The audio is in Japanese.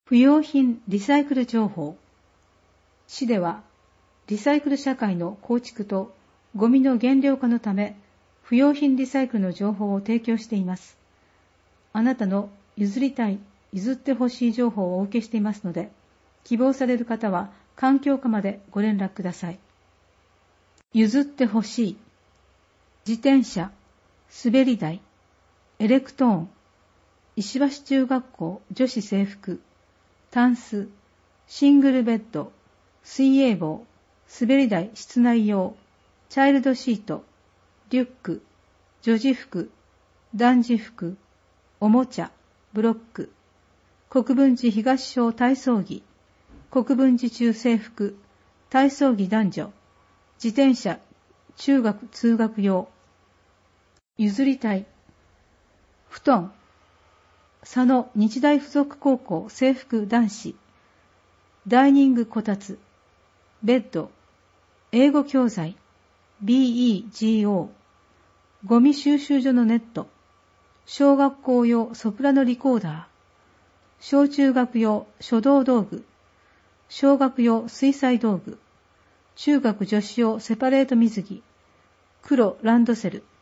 不用品リサイクル情報。市では、リサイクル社会の構築とゴミの減量化のため、不用品リサイクルの情報を提供しています。あなたの譲りたい、譲ってほしい情報をお受けしていますので、希望される方は環境課までご連絡ください。譲ってほしい。自転車、滑り台、エレクトーン、石橋中学校女子制服、タンス、シングルベッド、水泳帽、滑り台室内用、チャイルドシート、リュック、女児服、男児服、おもちゃ、ブロック、国分寺東小体操着、国分寺中制服、体操着男女、自転車、中学通学用、譲りたい、布団、佐野日大附属高校制服男子、ダイニングこたつ、ベッド、英語教材、BEGO、ゴミ収集所のネット、小学校用ソプラノリコーダー、小中学用書道道具、小学用水彩道具、中学女子用セパレート水着、黒ランドセル、